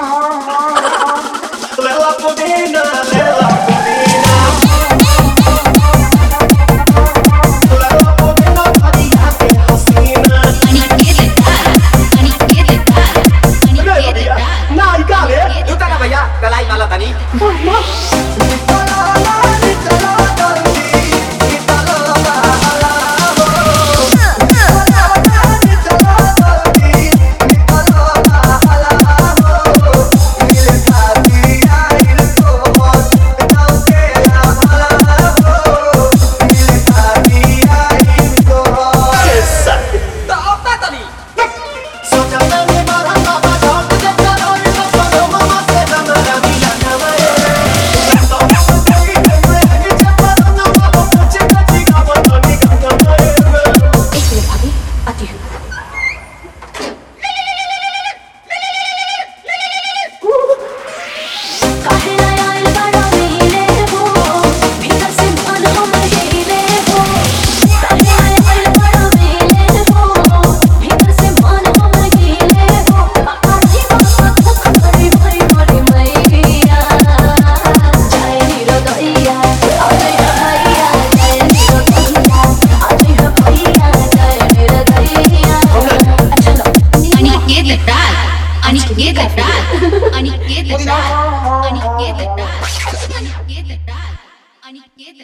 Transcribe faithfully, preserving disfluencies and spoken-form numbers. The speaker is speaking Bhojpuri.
Lela Pudina, Lela Pudina. Lela Pudina, Maria के हसीना. ना इकाले, जुटा ना भैया गलाई वाला तनी Aniket Ral, Aniket Ral, Aniket Ral, Aniket Ral, Aniket Ral.